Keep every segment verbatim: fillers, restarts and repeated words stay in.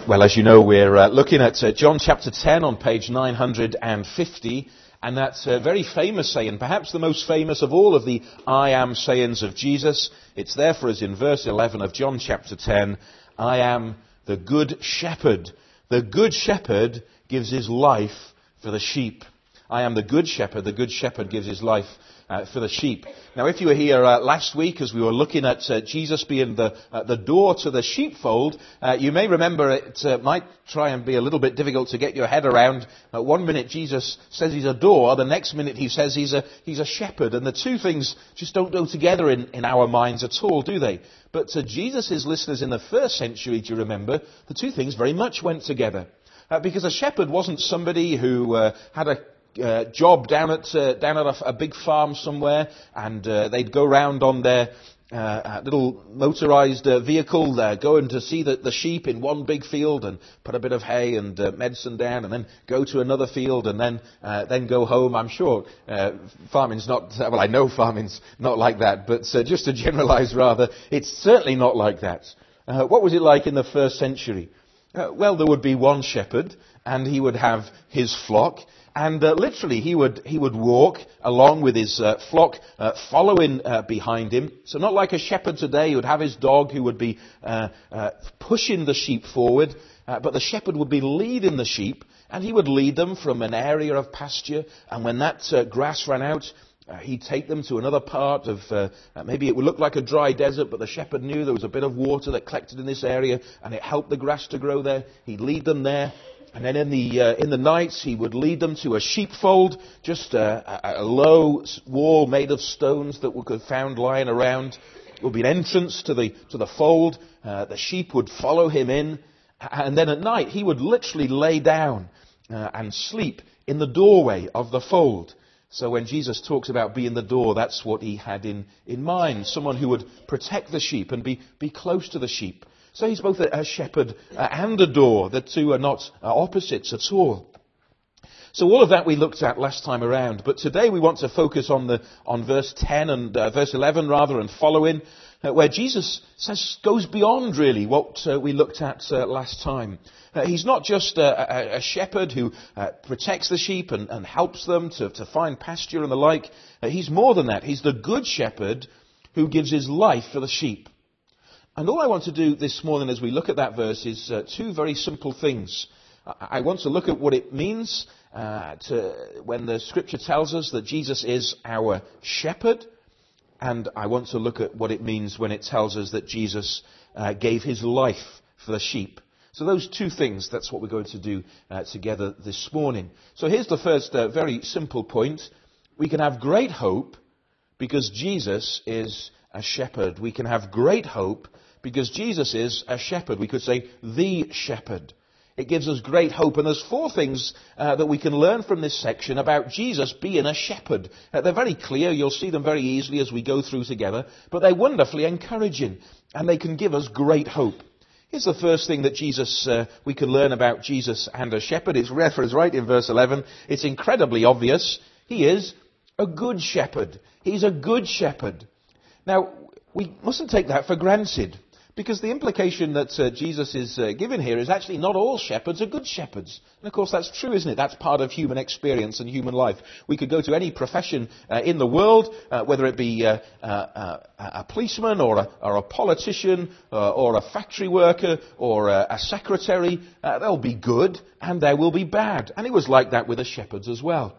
Well, as you know, we're uh, looking at uh, John chapter ten on page nine hundred fifty, and that's a very famous saying, perhaps the most famous of all of the I am sayings of Jesus. It's there for us in verse eleven of John chapter ten. I am the good shepherd. The good shepherd gives his life for the sheep. I am the good shepherd. The good shepherd gives his life Uh, for the sheep. Now, if you were here uh, last week as we were looking at uh, Jesus being the uh, the door to the sheepfold, uh, you may remember it uh, might try and be a little bit difficult to get your head around. Uh, one minute Jesus says he's a door, the next minute he says he's a he's a shepherd, and the two things just don't go together in, in our minds at all, do they? But to Jesus' listeners in the first century, do you remember, the two things very much went together. Uh, because a shepherd wasn't somebody who uh, had a Uh, job down at uh, down at a, a big farm somewhere, and uh, they'd go round on their uh, uh, little motorised uh, vehicle, uh, going to see the, the sheep in one big field and put a bit of hay and uh, medicine down, and then go to another field and then uh, then go home. I'm sure uh, farming's not, well, I know farming's not like that, but uh, just to generalise rather, it's certainly not like that. Uh, what was it like in the first century? Uh, well, there would be one shepherd, and he would have his flock. And uh, literally, he would he would walk along with his uh, flock, uh, following uh, behind him. So not like a shepherd today, he would have his dog who would be uh, uh, pushing the sheep forward, uh, but the shepherd would be leading the sheep, and he would lead them from an area of pasture. And when that uh, grass ran out, uh, he'd take them to another part of, uh, uh, maybe it would look like a dry desert, but the shepherd knew there was a bit of water that collected in this area, and it helped the grass to grow there. He'd lead them there. And then in the uh, in the nights, he would lead them to a sheepfold, just a, a, a low wall made of stones that we could found lying around. It would be an entrance to the to the fold. Uh, the sheep would follow him in, and then at night he would literally lay down uh, and sleep in the doorway of the fold. So when Jesus talks about being the door, that's what he had in in mind: someone who would protect the sheep and be be close to the sheep. So he's both a, a shepherd uh, and a door. The two are not uh, opposites at all. So all of that we looked at last time around. But today we want to focus on the on verse ten and uh, verse eleven rather, and following, uh, where Jesus says goes beyond really what uh, we looked at uh, last time. Uh, he's not just a, a, a shepherd who uh, protects the sheep and, and helps them to, to find pasture and the like. Uh, he's more than that. He's the good shepherd who gives his life for the sheep. And all I want to do this morning as we look at that verse is uh, two very simple things. I want to look at what it means uh, to, when the scripture tells us that Jesus is our shepherd, and I want to look at what it means when it tells us that Jesus uh, gave his life for the sheep. So those two things, that's what we're going to do uh, together this morning. So here's the first uh, very simple point. We can have great hope because Jesus is a shepherd. We can have great hope because Jesus is a shepherd. We could say the shepherd. It gives us great hope. And there's four things uh, that we can learn from this section about Jesus being a shepherd. Uh, they're very clear. You'll see them very easily as we go through together. But they're wonderfully encouraging. And they can give us great hope. Here's the first thing that Jesus, uh, we can learn about Jesus and a shepherd. It's referenced right in verse eleven. It's incredibly obvious. He is a good shepherd. He's a good shepherd. Now, we mustn't take that for granted. Because the implication that uh, Jesus is uh, giving here is actually not all shepherds are good shepherds. And of course that's true, isn't it? That's part of human experience and human life. We could go to any profession uh, in the world, uh, whether it be uh, uh, uh, a policeman or a, or a politician uh, or a factory worker or a, a secretary. Uh, they'll be good and there will be bad. And it was like that with the shepherds as well.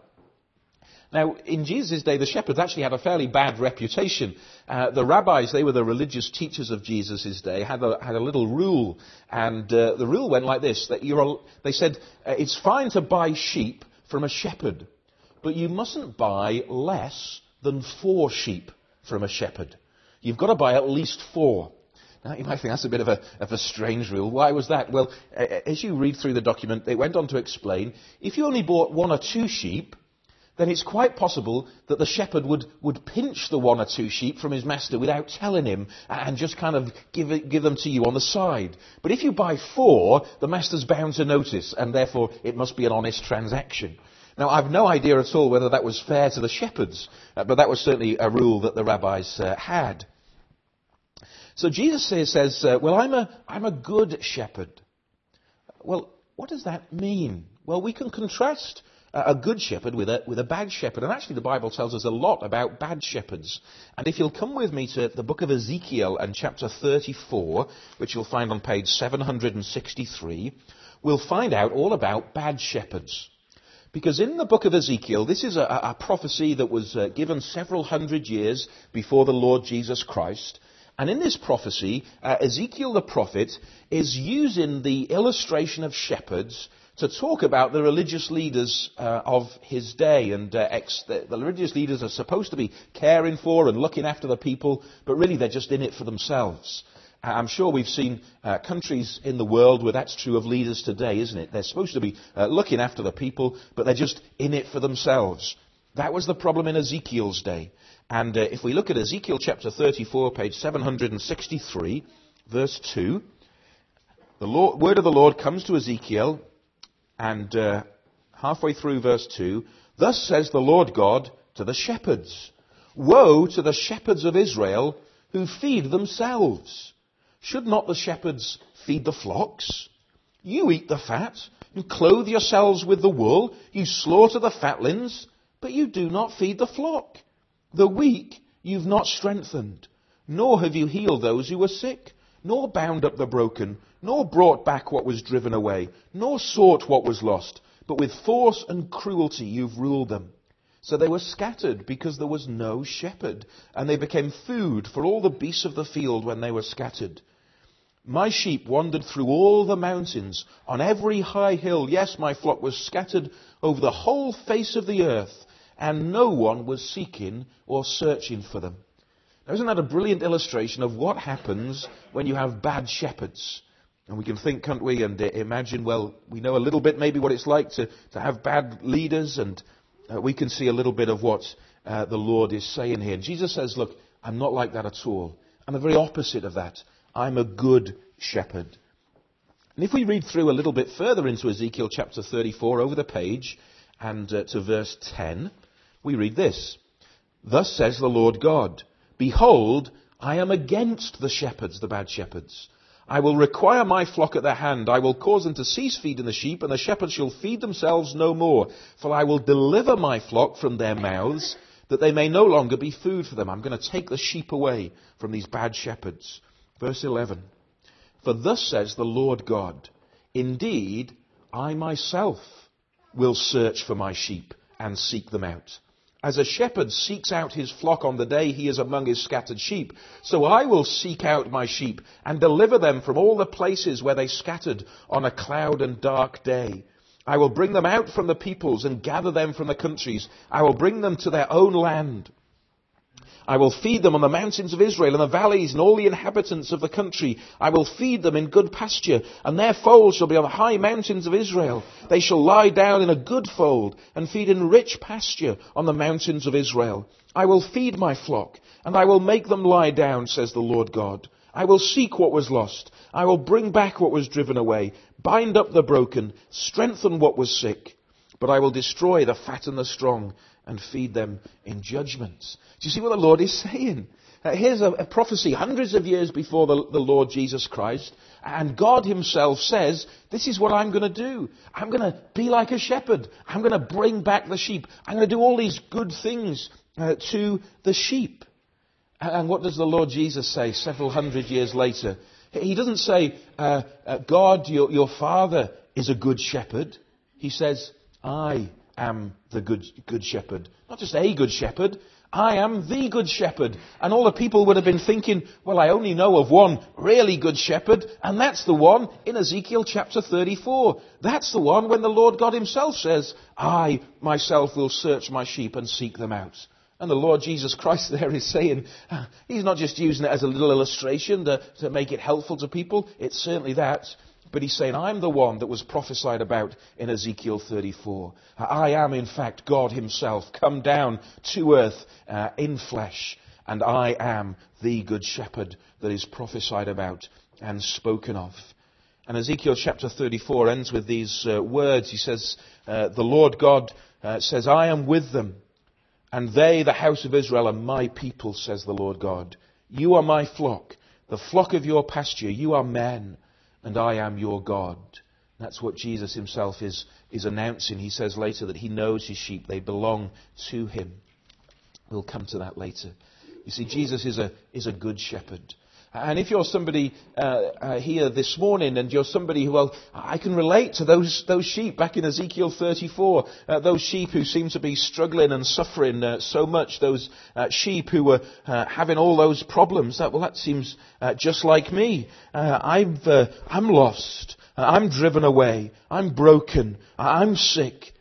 Now, in Jesus' day, the shepherds actually had a fairly bad reputation. Uh, the rabbis, they were the religious teachers of Jesus' day, had a, had a little rule. And uh, the rule went like this, that you're a, they said, uh, it's fine to buy sheep from a shepherd, but you mustn't buy less than four sheep from a shepherd. You've got to buy at least four. Now, you might think that's a bit of a, of a strange rule. Why was that? Well, uh, as you read through the document, they went on to explain, if you only bought one or two sheep, then it's quite possible that the shepherd would, would pinch the one or two sheep from his master without telling him and just kind of give, it, give them to you on the side. But if you buy four, the master's bound to notice, and therefore it must be an honest transaction. Now, I've no idea at all whether that was fair to the shepherds, uh, but that was certainly a rule that the rabbis uh, had. So Jesus says, uh, well, I'm a, I'm a good shepherd. Well, what does that mean? Well, we can contrast uh, a good shepherd with a, with a bad shepherd. And actually the Bible tells us a lot about bad shepherds. And if you'll come with me to the book of Ezekiel and chapter thirty-four, which you'll find on page seven hundred sixty-three, we'll find out all about bad shepherds. Because in the book of Ezekiel, this is a, a prophecy that was uh, given several hundred years before the Lord Jesus Christ. And in this prophecy, uh, Ezekiel the prophet is using the illustration of shepherds to talk about the religious leaders uh, of his day. And uh, ex- the, the religious leaders are supposed to be caring for and looking after the people, but really they're just in it for themselves. I'm sure we've seen uh, countries in the world where that's true of leaders today, isn't it? They're supposed to be uh, looking after the people, but they're just in it for themselves. That was the problem in Ezekiel's day. And uh, if we look at Ezekiel chapter thirty-four, page seven hundred sixty-three, verse two, the Lord, word of the Lord comes to Ezekiel, and uh, halfway through verse two, thus says the Lord God to the shepherds, woe to the shepherds of Israel who feed themselves. Should not the shepherds feed the flocks? You eat the fat, you clothe yourselves with the wool, you slaughter the fatlings, but you do not feed the flock. The weak you've not strengthened, nor have you healed those who were sick, nor bound up the broken, nor brought back what was driven away, nor sought what was lost, but with force and cruelty you've ruled them. So they were scattered because there was no shepherd, and they became food for all the beasts of the field when they were scattered. My sheep wandered through all the mountains, on every high hill. Yes, my flock was scattered over the whole face of the earth, and no one was seeking or searching for them. Now, isn't that a brilliant illustration of what happens when you have bad shepherds? And we can think, can't we, and uh, imagine, well, we know a little bit maybe what it's like to, to have bad leaders, and uh, we can see a little bit of what uh, the Lord is saying here. And Jesus says, look, I'm not like that at all. I'm the very opposite of that. I'm a good shepherd. And if we read through a little bit further into Ezekiel chapter thirty-four over the page and uh, to verse ten, we read this. Thus says the Lord God, behold, I am against the shepherds, the bad shepherds. I will require my flock at their hand. I will cause them to cease feeding the sheep, and the shepherds shall feed themselves no more. For I will deliver my flock from their mouths, that they may no longer be food for them. I'm going to take the sheep away from these bad shepherds. Verse eleven. For thus says the Lord God, indeed, I myself will search for my sheep and seek them out. As a shepherd seeks out his flock on the day he is among his scattered sheep, so I will seek out my sheep and deliver them from all the places where they scattered on a cloud and dark day. I will bring them out from the peoples and gather them from the countries. I will bring them to their own land. I will feed them on the mountains of Israel and the valleys and all the inhabitants of the country. I will feed them in good pasture, and their fold shall be on the high mountains of Israel. They shall lie down in a good fold and feed in rich pasture on the mountains of Israel. I will feed my flock, and I will make them lie down, says the Lord God. I will seek what was lost. I will bring back what was driven away, bind up the broken, strengthen what was sick. But I will destroy the fat and the strong, and feed them in judgment. Do you see what the Lord is saying? Uh, here's a, a prophecy hundreds of years before the, the Lord Jesus Christ. And God himself says, this is what I'm going to do. I'm going to be like a shepherd. I'm going to bring back the sheep. I'm going to do all these good things uh, to the sheep. And what does the Lord Jesus say several hundred years later? He doesn't say, uh, uh, God, your, your Father, is a good shepherd. He says, I am the good, good shepherd. Not just a good shepherd. I am the good shepherd. And all the people would have been thinking, well, I only know of one really good shepherd, and that's the one in Ezekiel chapter thirty-four. That's the one when the Lord God himself says, I myself will search my sheep and seek them out. And the Lord Jesus Christ there is saying, uh, he's not just using it as a little illustration to, to make it helpful to people. It's certainly that. But he's saying, I'm the one that was prophesied about in Ezekiel thirty-four. I am, in fact, God himself, come down to earth uh, in flesh. And I am the good shepherd that is prophesied about and spoken of. And Ezekiel chapter thirty-four ends with these uh, words. He says, uh, the Lord God uh, says, I am with them. And they, the house of Israel, are my people, says the Lord God. You are my flock, the flock of your pasture. You are men. And I am your God. That's what Jesus himself is, is announcing. He says later that he knows his sheep. They belong to him. We'll come to that later. You see, Jesus is a, is a good shepherd. And if you're somebody uh, uh, here this morning and you're somebody who, well, I can relate to those those sheep back in Ezekiel thirty-four, uh, those sheep who seem to be struggling and suffering uh, so much, those uh, sheep who were uh, having all those problems, that, well, that seems uh, just like me. Uh, I've, uh, I'm lost. Uh, I'm driven away. I'm broken. I'm sick.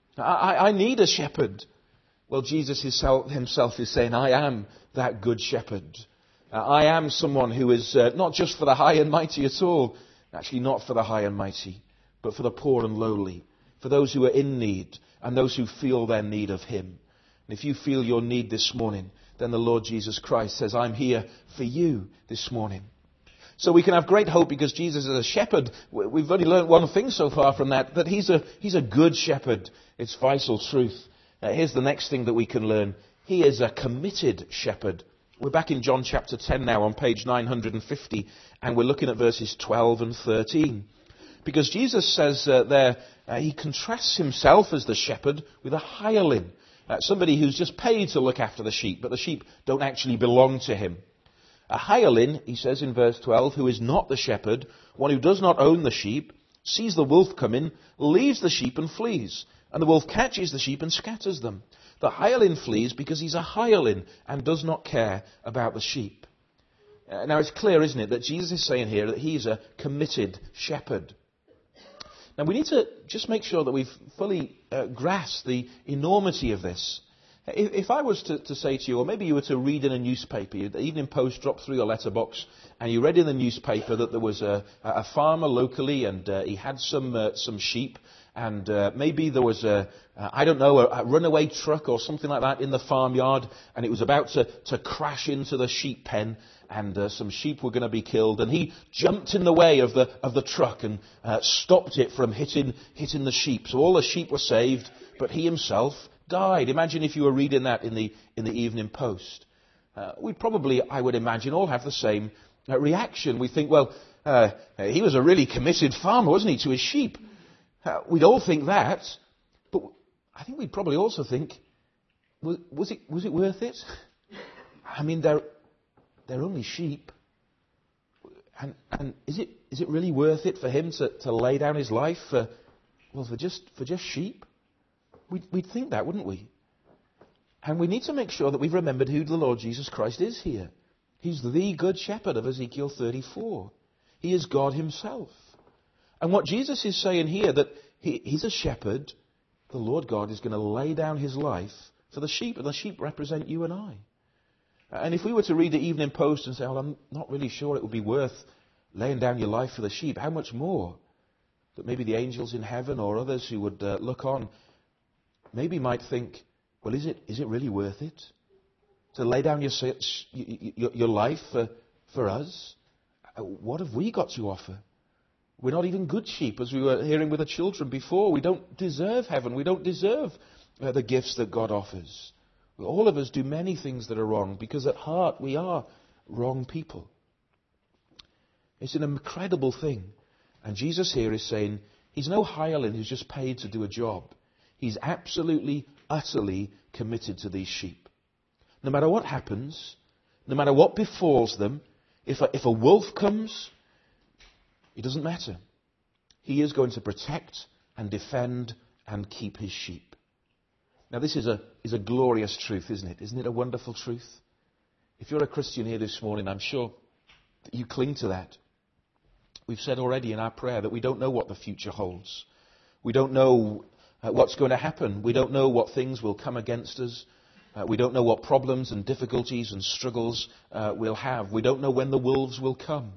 I, I need a shepherd. Well, Jesus himself is saying, I am that good shepherd. Uh, I am someone who is uh, not just for the high and mighty at all, actually not for the high and mighty, but for the poor and lowly, for those who are in need and those who feel their need of him. And if you feel your need this morning, then the Lord Jesus Christ says, I'm here for you this morning. So we can have great hope because Jesus is a shepherd. We've only learned one thing so far from that, that he's a, he's a good shepherd. It's vital truth. Uh, here's the next thing that we can learn. He is a committed shepherd. We're back in John chapter ten now on page nine hundred fifty, and we're looking at verses twelve and thirteen. Because Jesus says uh, there, uh, he contrasts himself as the shepherd with a hireling, uh, somebody who's just paid to look after the sheep, but the sheep don't actually belong to him. A hireling, he says in verse twelve, who is not the shepherd, one who does not own the sheep, sees the wolf coming, leaves the sheep and flees, and the wolf catches the sheep and scatters them. The hireling flees because he's a hireling and does not care about the sheep. Uh, now it's clear, isn't it, that Jesus is saying here that he's a committed shepherd. Now we need to just make sure that we've fully uh, grasped the enormity of this. If, if I was to, to say to you, or maybe you were to read in a newspaper, the Evening Post dropped through your letterbox, and you read in the newspaper that there was a, a farmer locally and uh, he had some uh, some sheep. And uh, maybe there was a, uh, I don't know, a, a runaway truck or something like that in the farmyard, and it was about to, to crash into the sheep pen, and uh, some sheep were going to be killed. And he jumped in the way of the of the truck and uh, stopped it from hitting hitting the sheep. So all the sheep were saved, but he himself died. Imagine if you were reading that in the in the Evening Post. Uh, we'd probably, I would imagine, all have the same uh, reaction. We think, well, uh, he was a really committed farmer, wasn't he, to his sheep? Uh, we'd all think that, but I think we'd probably also think, was, was it was it worth it? I mean, they're they're only sheep, and and is it is it really worth it for him to, to lay down his life for well for just for just sheep? We'd we'd think that, wouldn't we? And we need to make sure that we've remembered who the Lord Jesus Christ is here. He's the good shepherd of Ezekiel thirty-four. He is God himself. And what Jesus is saying here, that he, he's a shepherd, the Lord God is going to lay down his life for the sheep, and the sheep represent you and I. And if we were to read the Evening Post and say, well, I'm not really sure it would be worth laying down your life for the sheep, how much more that maybe the angels in heaven or others who would uh, look on maybe might think, well, is it is it really worth it to lay down your your, your life for, for us? What have we got to offer? We're not even good sheep, as we were hearing with the children before. We don't deserve heaven. We don't deserve uh, the gifts that God offers. All of us do many things that are wrong, because at heart we are wrong people. It's an incredible thing. And Jesus here is saying, he's no hireling who's just paid to do a job. He's absolutely, utterly committed to these sheep. No matter what happens, no matter what befalls them, if a, if a wolf comes, it doesn't matter. He is going to protect and defend and keep his sheep. Now this is a, is a glorious truth, isn't it? Isn't it a wonderful truth? If you're a Christian here this morning, I'm sure that you cling to that. We've said already in our prayer that we don't know what the future holds. We don't know uh, what's going to happen. We don't know what things will come against us. Uh, we don't know what problems and difficulties and struggles uh, we'll have. We don't know when the wolves will come.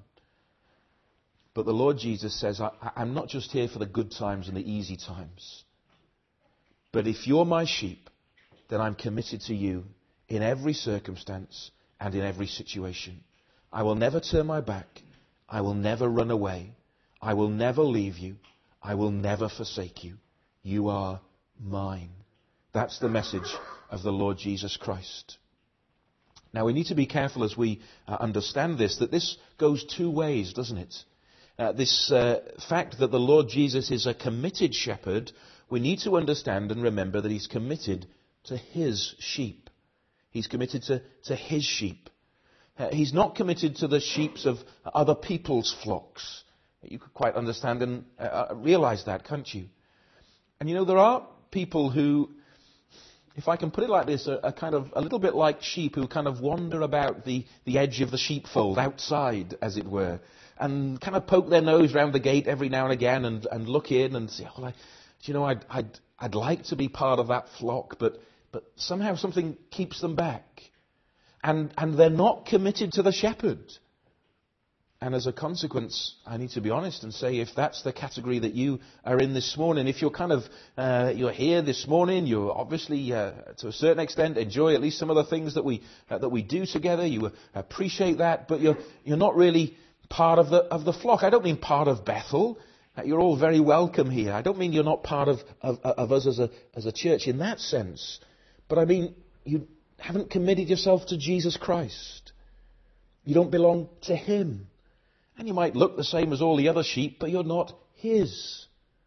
But the Lord Jesus says, I, I'm not just here for the good times and the easy times. But if you're my sheep, then I'm committed to you in every circumstance and in every situation. I will never turn my back. I will never run away. I will never leave you. I will never forsake you. You are mine. That's the message of the Lord Jesus Christ. Now we need to be careful as we uh, understand this, that this goes two ways, doesn't it? uh, this uh, fact that the Lord Jesus is a committed shepherd, we need to understand and remember that he's committed to his sheep. He's committed to, to his sheep. Uh, he's not committed to the sheep of other people's flocks. You could quite understand and uh, realize that, can't you? And you know, there are people who, if I can put it like this, are, are kind of a little bit like sheep who kind of wander about the, the edge of the sheepfold, outside, as it were, and kind of poke their nose round the gate every now and again and, and look in and say, oh, I, you know, I'd, I'd, I'd like to be part of that flock, but, but somehow something keeps them back. And, and they're not committed to the shepherd. And as a consequence, I need to be honest and say, if that's the category that you are in this morning, if you're kind of, uh, you're here this morning, you obviously, uh, to a certain extent, enjoy at least some of the things that we, uh, that we do together, you appreciate that, but you're, you're not really part of the, of the flock. I don't mean part of Bethel. Uh, you're all very welcome here. I don't mean you're not part of, of, of us as a, as a church in that sense. But I mean, you haven't committed yourself to Jesus Christ. You don't belong to him. And you might look the same as all the other sheep, but you're not his.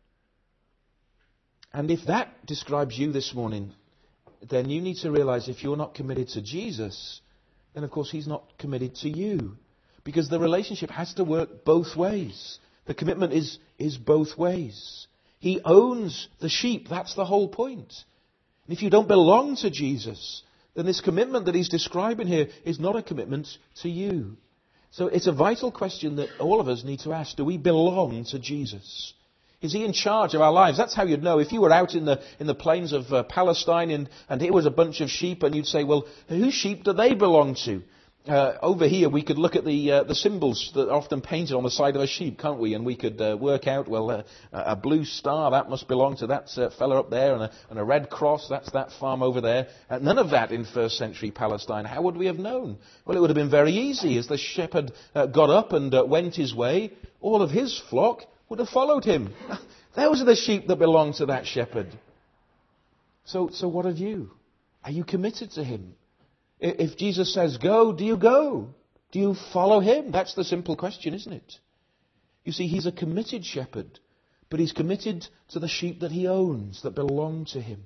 And if that describes you this morning, then you need to realize if you're not committed to Jesus, then of course he's not committed to you. Because the relationship has to work both ways. The commitment is, is both ways. He owns the sheep. That's the whole point. And if you don't belong to Jesus, then this commitment that he's describing here is not a commitment to you. So it's a vital question that all of us need to ask. Do we belong to Jesus? Is he in charge of our lives? That's how you'd know. If you were out in the in the plains of uh, Palestine and, and here was a bunch of sheep and you'd say, well, whose sheep do they belong to? Uh, over here we could look at the uh, the symbols that are often painted on the side of a sheep, can't we? And we could uh, work out, well, uh, a blue star, that must belong to that uh, fella up there, and a, and a red cross, that's that farm over there. Uh, none of that in first century Palestine. How would we have known? Well, it would have been very easy. As the shepherd uh, got up and uh, went his way, all of his flock would have followed him. Those are the sheep that belong to that shepherd. So, so what of you? Are you committed to him? If Jesus says go, do you go? Do you follow him? That's the simple question, isn't it? You see, he's a committed shepherd, but he's committed to the sheep that he owns, that belong to him.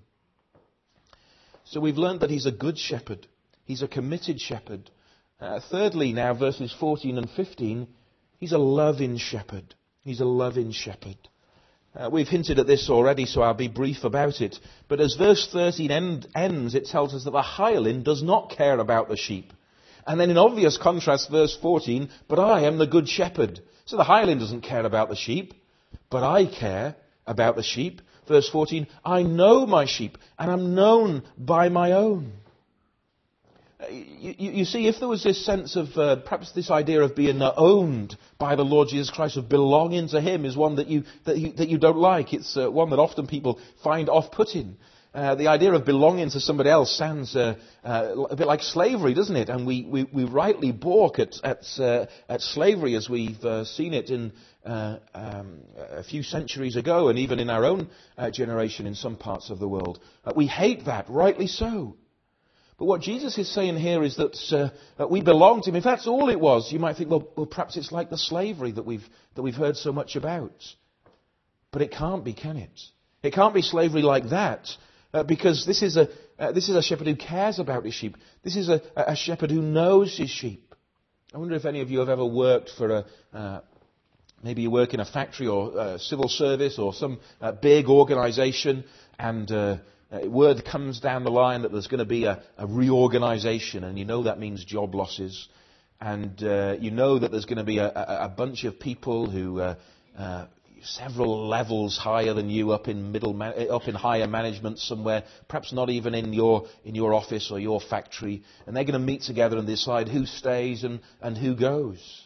So we've learned that he's a good shepherd. He's a committed shepherd. Uh, thirdly, now, verses fourteen and fifteen, he's a loving shepherd. He's a loving shepherd. Uh, we've hinted at this already, so I'll be brief about it. But as verse thirteen end, ends, it tells us that the hireling does not care about the sheep. And then in obvious contrast, verse fourteen, but I am the good shepherd. So the hireling doesn't care about the sheep, but I care about the sheep. Verse fourteen, I know my sheep, and am known by my own. You, you, you see, if there was this sense of, uh, perhaps this idea of being uh, owned by the Lord Jesus Christ, of belonging to him, is one that you that you, that you don't like. It's uh, one that often people find off-putting. Uh, the idea of belonging to somebody else sounds uh, uh, a bit like slavery, doesn't it? And we, we, we rightly balk at at, uh, at slavery as we've uh, seen it in uh, um, a few centuries ago, and even in our own uh, generation in some parts of the world. Uh, we hate that, rightly so. But what Jesus is saying here is that, uh, that we belong to him. If that's all it was, you might think, well, well, perhaps it's like the slavery that we've that we've heard so much about. But it can't be, can it? It can't be slavery like that, uh, because this is a uh, this is a shepherd who cares about his sheep. This is a, a shepherd who knows his sheep. I wonder if any of you have ever worked for a uh, maybe you work in a factory or uh, civil service or some uh, big organisation, and Uh, Uh, word comes down the line that there's going to be a, a reorganization, and you know that means job losses, and uh, you know that there's going to be a, a, a bunch of people who uh, uh, several levels higher than you, up in middle, ma- up in higher management somewhere, perhaps not even in your in your office or your factory, and they're going to meet together and decide who stays and, and who goes.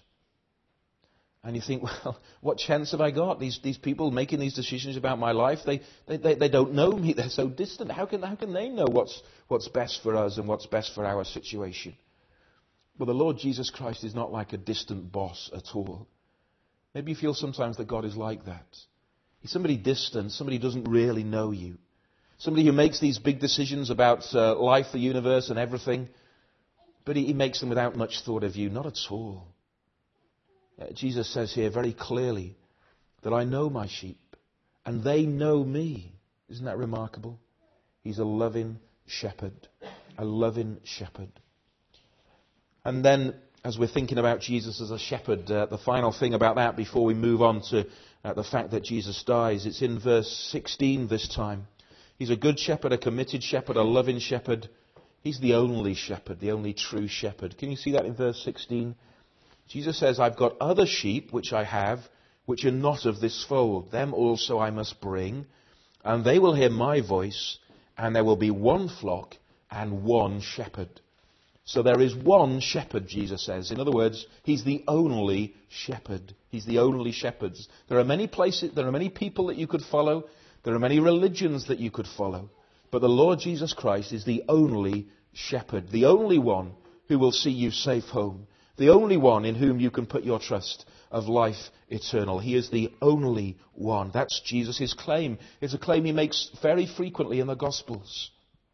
And you think, well, what chance have I got? These these people making these decisions about my life, they they, they, they don't know me. They're so distant. How can how can they know what's what's best for us and what's best for our situation? Well, the Lord Jesus Christ is not like a distant boss at all. Maybe you feel sometimes that God is like that. He's somebody distant, somebody who doesn't really know you. Somebody who makes these big decisions about uh, life, the universe and everything, but he, he makes them without much thought of you. Not at all. Uh, Jesus says here very clearly that I know my sheep and they know me. Isn't that remarkable? He's a loving shepherd, a loving shepherd. And then, as we're thinking about Jesus as a shepherd, uh, the final thing about that before we move on to uh, the fact that Jesus dies, it's in verse sixteen this time. He's a good shepherd, a committed shepherd, a loving shepherd. He's the only shepherd, the only true shepherd. Can you see that in verse sixteen? Jesus says, I've got other sheep which I have, which are not of this fold. Them also I must bring, and they will hear my voice, and there will be one flock and one shepherd. So there is one shepherd, Jesus says. In other words, he's the only shepherd. He's the only shepherd. There are many places, there are many people that you could follow. There are many religions that you could follow. But the Lord Jesus Christ is the only shepherd, the only one who will see you safe home, the only one in whom you can put your trust of life eternal. He is the only one. That's Jesus' claim. It's a claim he makes very frequently in the Gospels.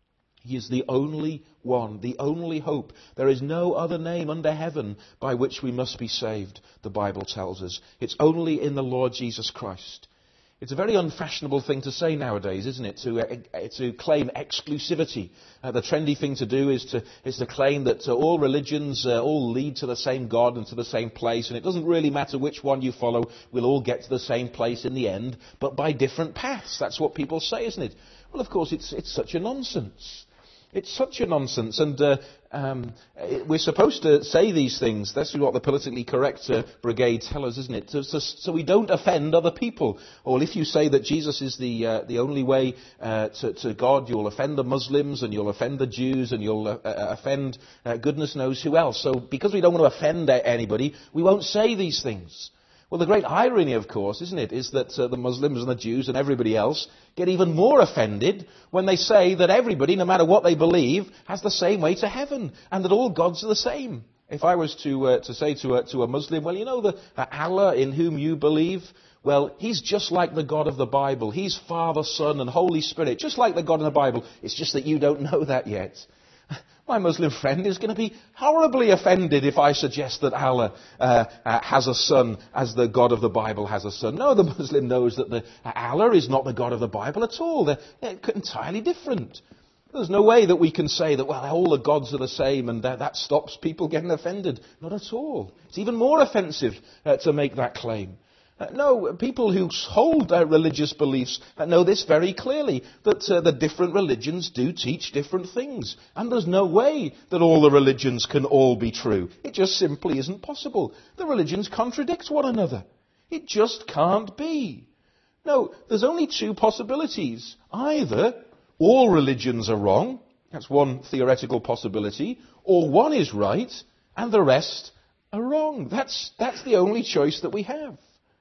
He is the only one, the only hope. There is no other name under heaven by which we must be saved, the Bible tells us. It's only in the Lord Jesus Christ. It's a very unfashionable thing to say nowadays, isn't it, to uh, to claim exclusivity. Uh, the trendy thing to do is to is to claim that uh, all religions uh, all lead to the same God and to the same place, and it doesn't really matter which one you follow, we'll all get to the same place in the end, but by different paths. That's what people say, isn't it? Well, of course, it's it's such a nonsense. It's such a nonsense, and uh, um, we're supposed to say these things. That's what the politically correct uh, brigade tell us, isn't it? So, so, so we don't offend other people. Or if you say that Jesus is the uh, the only way uh, to, to God, you'll offend the Muslims, and you'll offend the Jews, and you'll uh, offend uh, goodness knows who else. So because we don't want to offend anybody, we won't say these things. Well, the great irony, of course, isn't it, is that uh, the Muslims and the Jews and everybody else get even more offended when they say that everybody, no matter what they believe, has the same way to heaven, and that all gods are the same. If I was to uh, to say to a, to a Muslim, well, you know, the uh, Allah in whom you believe, well, he's just like the God of the Bible. He's Father, Son, and Holy Spirit, just like the God of the Bible. It's just that you don't know that yet. My Muslim friend is going to be horribly offended if I suggest that Allah uh, uh, has a son as the God of the Bible has a son. No, the Muslim knows that the, uh, Allah is not the God of the Bible at all. They're, they're entirely different. There's no way that we can say that, well, all the gods are the same and that, that stops people getting offended. Not at all. It's even more offensive uh, to make that claim. Uh, no, people who hold uh, religious beliefs uh, know this very clearly, that uh, the different religions do teach different things. And there's no way that all the religions can all be true. It just simply isn't possible. The religions contradict one another. It just can't be. No, there's only two possibilities. Either all religions are wrong, that's one theoretical possibility, or one is right and the rest are wrong. That's, that's the only choice that we have.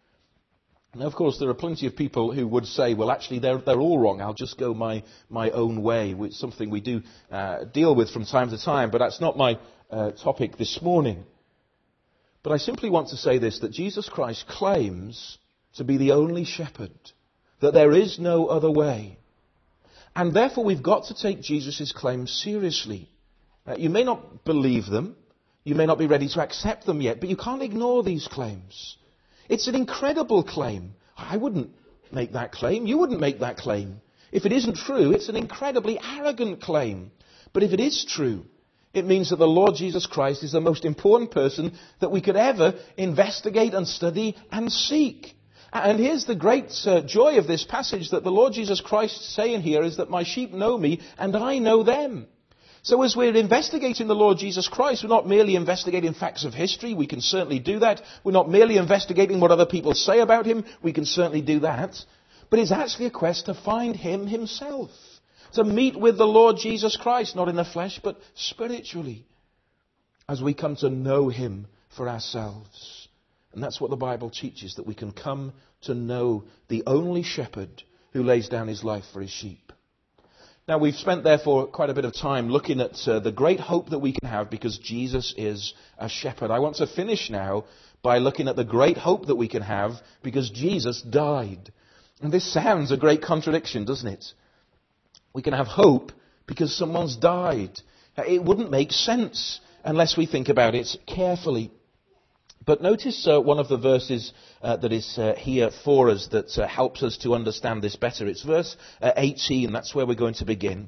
Now, of course, there are plenty of people who would say, well, actually, they're, they're all wrong. I'll just go my, my own way, which is something we do uh, deal with from time to time, but that's not my uh, topic this morning. But I simply want to say this, that Jesus Christ claims to be the only shepherd, that there is no other way. And therefore, we've got to take Jesus' claims seriously. Uh, you may not believe them, you may not be ready to accept them yet, but you can't ignore these claims. It's an incredible claim. I wouldn't make that claim. You wouldn't make that claim. If it isn't true, it's an incredibly arrogant claim. But if it is true, it means that the Lord Jesus Christ is the most important person that we could ever investigate and study and seek. And here's the great uh, joy of this passage, that the Lord Jesus Christ is saying here is that my sheep know me and I know them. So as we're investigating the Lord Jesus Christ, we're not merely investigating facts of history. We can certainly do that. We're not merely investigating what other people say about him. We can certainly do that. But it's actually a quest to find him himself. To meet with the Lord Jesus Christ, not in the flesh, but spiritually. As we come to know him for ourselves. And that's what the Bible teaches, that we can come to know the only shepherd who lays down his life for his sheep. Now, we've spent, therefore, quite a bit of time looking at uh, the great hope that we can have because Jesus is a shepherd. I want to finish now by looking at the great hope that we can have because Jesus died. And this sounds a great contradiction, doesn't it? We can have hope because someone's died. It wouldn't make sense unless we think about it carefully. But notice uh, one of the verses uh, that is uh, here for us that uh, helps us to understand this better. It's verse uh, eighteen. That's where we're going to begin.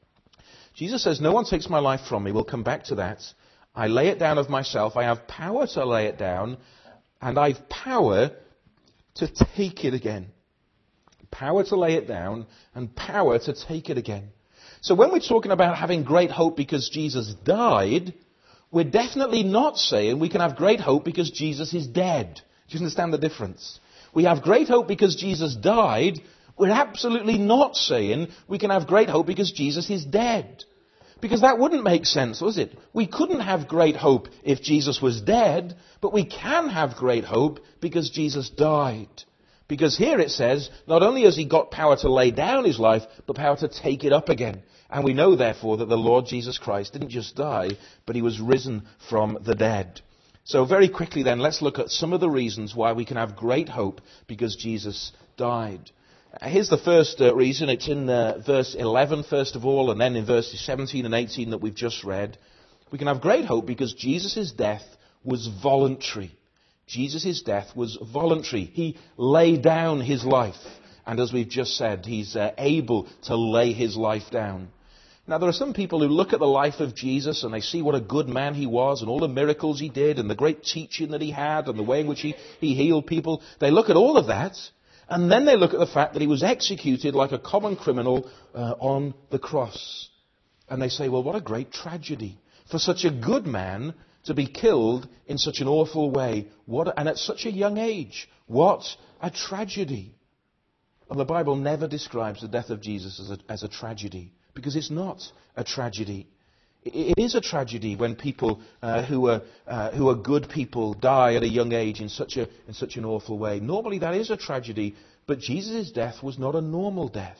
Jesus says, "No one takes my life from me." We'll come back to that. "I lay it down of myself. I have power to lay it down, and I've power to take it again." Power to lay it down and power to take it again. So when we're talking about having great hope because Jesus died, we're definitely not saying we can have great hope because Jesus is dead. Do you understand the difference? We have great hope because Jesus died. We're absolutely not saying we can have great hope because Jesus is dead. Because that wouldn't make sense, was it? We couldn't have great hope if Jesus was dead, but we can have great hope because Jesus died. Because here it says, not only has he got power to lay down his life, but power to take it up again. And we know, therefore, that the Lord Jesus Christ didn't just die, but he was risen from the dead. So very quickly then, let's look at some of the reasons why we can have great hope because Jesus died. Here's the first uh, reason. It's in uh, verse eleven, first of all, and then in verses seventeen and eighteen that we've just read. We can have great hope because Jesus' death was voluntary. Jesus' death was voluntary. He laid down his life. And as we've just said, he's uh, able to lay his life down. Now, there are some people who look at the life of Jesus and they see what a good man he was and all the miracles he did and the great teaching that he had and the way in which he, he healed people. They look at all of that and then they look at the fact that he was executed like a common criminal uh, on the cross. And they say, well, what a great tragedy for such a good man to be killed in such an awful way. What, and at such a young age. What a tragedy. Well, the Bible never describes the death of Jesus as a, as a tragedy, because it's not a tragedy. It, it is a tragedy when people uh, who are uh, who are good people die at a young age in such a in such an awful way. Normally that is a tragedy, but Jesus' death was not a normal death.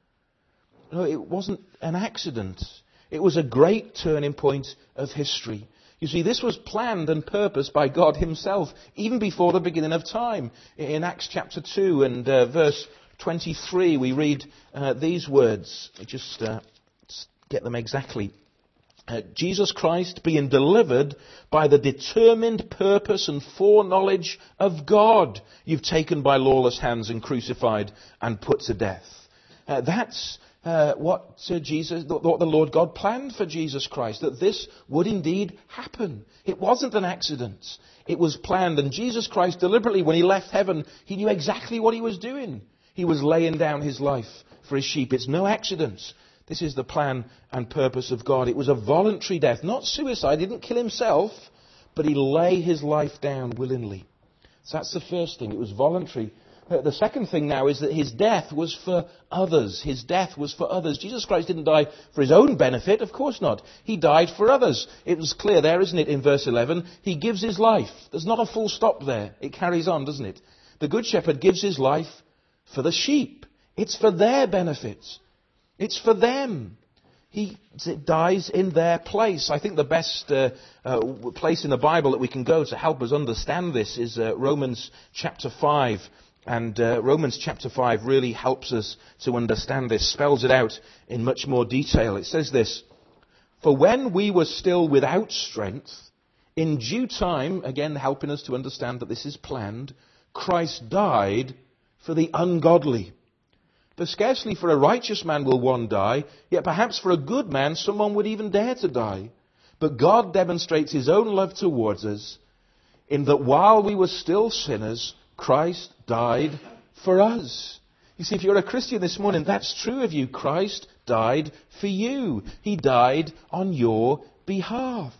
No, it wasn't an accident. It was a great turning point of history. You see, this was planned and purposed by God himself, even before the beginning of time. In Acts chapter two and uh, verse twenty-three, we read uh, these words. Let me just uh, get them exactly. Uh, Jesus Christ being delivered by the determined purpose and foreknowledge of God, you've taken by lawless hands and crucified and put to death. Uh, that's Uh, what uh, Jesus, what the Lord God planned for Jesus Christ, that this would indeed happen. It wasn't an accident. It was planned. And Jesus Christ deliberately, when he left heaven, he knew exactly what he was doing. He was laying down his life for his sheep. It's no accident. This is the plan and purpose of God. It was a voluntary death, not suicide. He didn't kill himself, but he lay his life down willingly. So that's the first thing. It was voluntary. The second thing now is that his death was for others. His death was for others. Jesus Christ didn't die for his own benefit. Of course not. He died for others. It was clear there, isn't it, in verse eleven? He gives his life. There's not a full stop there. It carries on, doesn't it? The Good Shepherd gives his life for the sheep. It's for their benefit. It's for them. He dies in their place. I think the best uh, uh, place in the Bible that we can go to help us understand this is uh, Romans chapter five. And uh, Romans chapter five really helps us to understand this, spells it out in much more detail. It says this: "For when we were still without strength, in due time," again helping us to understand that this is planned, "Christ died for the ungodly. For scarcely for a righteous man will one die, yet perhaps for a good man someone would even dare to die. But God demonstrates his own love towards us, in that while we were still sinners, Christ died for us." You see, if you're a Christian this morning, that's true of you. Christ died for you. He died on your behalf.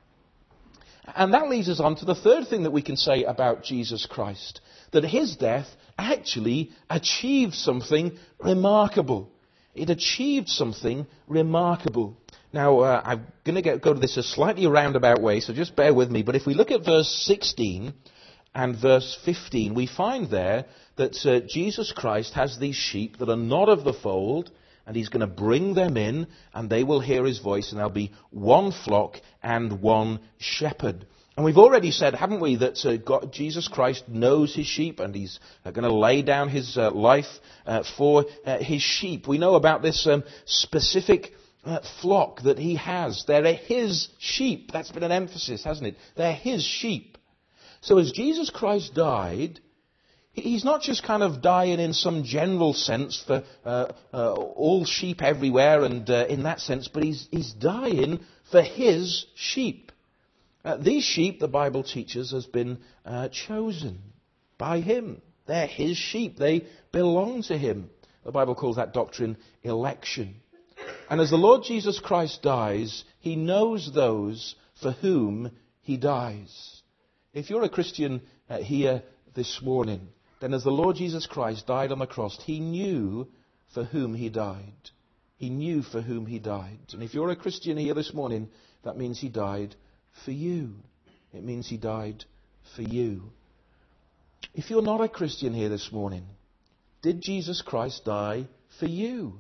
And that leads us on to the third thing that we can say about Jesus Christ, that his death actually achieved something remarkable. It achieved something remarkable. Now, uh, I'm going to go to this a slightly roundabout way, so just bear with me. But if we look at verse sixteen and verse fifteen, we find there that uh, Jesus Christ has these sheep that are not of the fold, and he's going to bring them in, and they will hear his voice, and there'll be one flock and one shepherd. And we've already said, haven't we, that uh, God, Jesus Christ knows his sheep, and he's uh, going to lay down his uh, life uh, for uh, his sheep. We know about this um, specific uh, flock that he has. They're his sheep. That's been an emphasis, hasn't it? They're his sheep. So as Jesus Christ died, he's not just kind of dying in some general sense for uh, uh, all sheep everywhere and uh, in that sense, but he's, he's dying for his sheep. Uh, these sheep, the Bible teaches, has been uh, chosen by him. They're his sheep. They belong to him. The Bible calls that doctrine election. And as the Lord Jesus Christ dies, he knows those for whom he dies. If you're a Christian uh, here this morning, then as the Lord Jesus Christ died on the cross, he knew for whom he died. He knew for whom he died. And if you're a Christian here this morning, that means he died for you. It means he died for you. If you're not a Christian here this morning, did Jesus Christ die for you?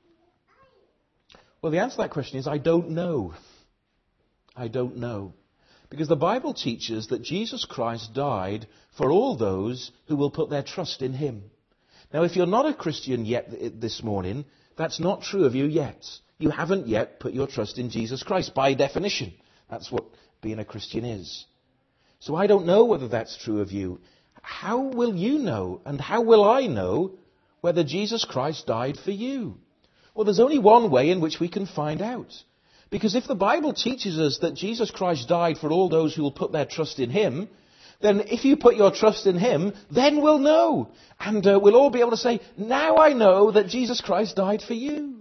Well, the answer to that question is, I don't know. I don't know. Because the Bible teaches that Jesus Christ died for all those who will put their trust in him. Now, if you're not a Christian yet this morning, that's not true of you yet. You haven't yet put your trust in Jesus Christ, by definition. That's what being a Christian is. So I don't know whether that's true of you. How will you know, and how will I know, whether Jesus Christ died for you? Well, there's only one way in which we can find out. Because if the Bible teaches us that Jesus Christ died for all those who will put their trust in him, then if you put your trust in him, then we'll know. And uh, we'll all be able to say, now I know that Jesus Christ died for you.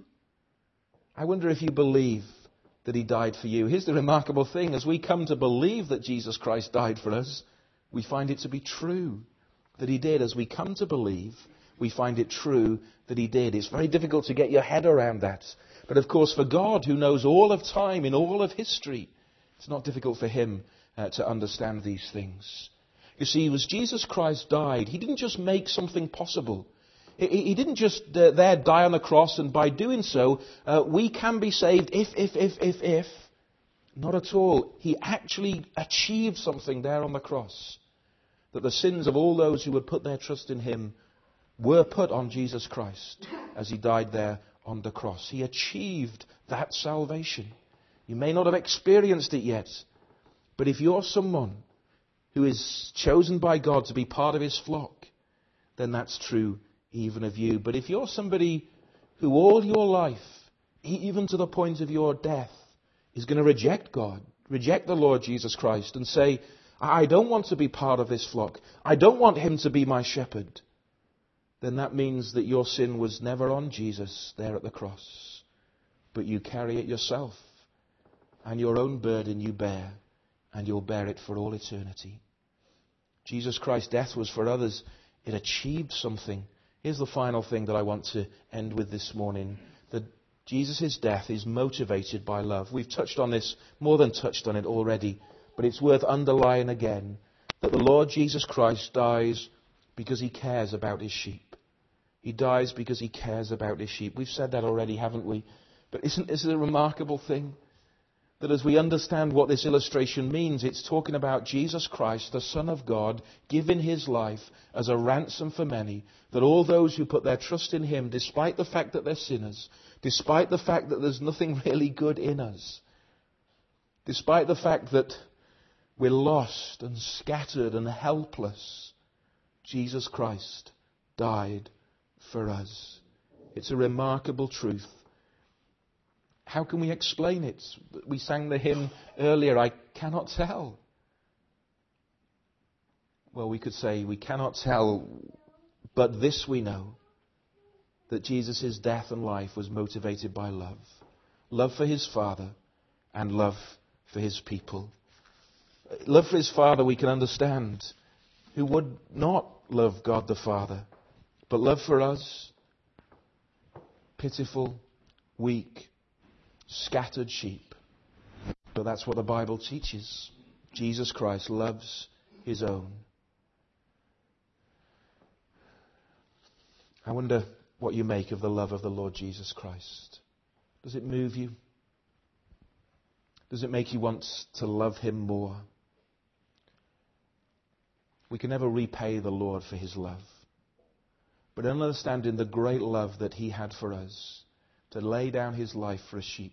I wonder if you believe that he died for you. Here's the remarkable thing. As we come to believe that Jesus Christ died for us, we find it to be true that he did. As we come to believe, we find it true that he did. It's very difficult to get your head around that. But of course, for God, who knows all of time, in all of history, it's not difficult for him uh, to understand these things. You see, as Jesus Christ died, he didn't just make something possible. He, he didn't just uh, there die on the cross, and by doing so, uh, we can be saved if, if, if, if, if. Not at all. He actually achieved something there on the cross. That the sins of all those who would put their trust in him were put on Jesus Christ as he died there on the cross. He achieved that salvation. You may not have experienced it yet, but if you're someone who is chosen by God to be part of his flock, then that's true even of you. But if you're somebody who all your life, even to the point of your death, is going to reject God, reject the Lord Jesus Christ and say, I don't want to be part of this flock, I don't want him to be my shepherd, then that means that your sin was never on Jesus there at the cross, but you carry it yourself, and your own burden you bear, and you'll bear it for all eternity. Jesus Christ's death was for others. It achieved something. Here's the final thing that I want to end with this morning, that Jesus' death is motivated by love. We've touched on this, more than touched on it already, but it's worth underlining again, that the Lord Jesus Christ dies because he cares about his sheep. He dies because he cares about his sheep. We've said that already, haven't we? But isn't this a remarkable thing? That as we understand what this illustration means, it's talking about Jesus Christ, the Son of God, giving his life as a ransom for many, that all those who put their trust in him, despite the fact that they're sinners, despite the fact that there's nothing really good in us, despite the fact that we're lost and scattered and helpless, Jesus Christ died for us. It's a remarkable truth. How can we explain it? We sang the hymn earlier, I cannot tell. Well, we could say we cannot tell, but this we know, that Jesus' death and life was motivated by love. Love for his Father and love for his people. Love for his Father we can understand. Who would not love God the Father? But love for us, pitiful, weak, scattered sheep. But that's what the Bible teaches. Jesus Christ loves his own. I wonder what you make of the love of the Lord Jesus Christ. Does it move you? Does it make you want to love him more? We can never repay the Lord for his love. But in understanding the great love that he had for us, to lay down his life for a sheep,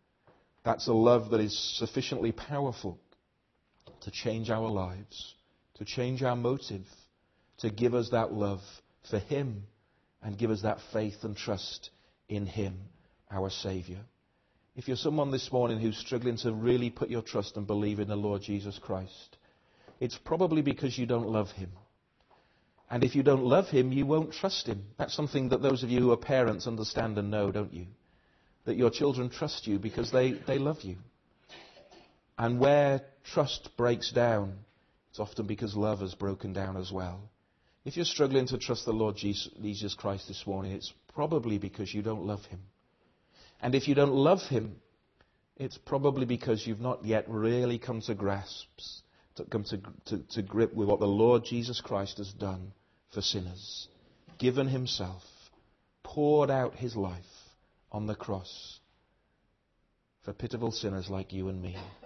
that's a love that is sufficiently powerful to change our lives, to change our motive, to give us that love for him and give us that faith and trust in him, our Saviour. If you're someone this morning who's struggling to really put your trust and believe in the Lord Jesus Christ, it's probably because you don't love him. And if you don't love him, you won't trust him. That's something that those of you who are parents understand and know, don't you? That your children trust you because they, they love you. And where trust breaks down, it's often because love has broken down as well. If you're struggling to trust the Lord Jesus Christ this morning, it's probably because you don't love him. And if you don't love him, it's probably because you've not yet really come to grasps, to come to, to, to grip with what the Lord Jesus Christ has done for sinners. Given himself, poured out his life on the cross for pitiful sinners like you and me.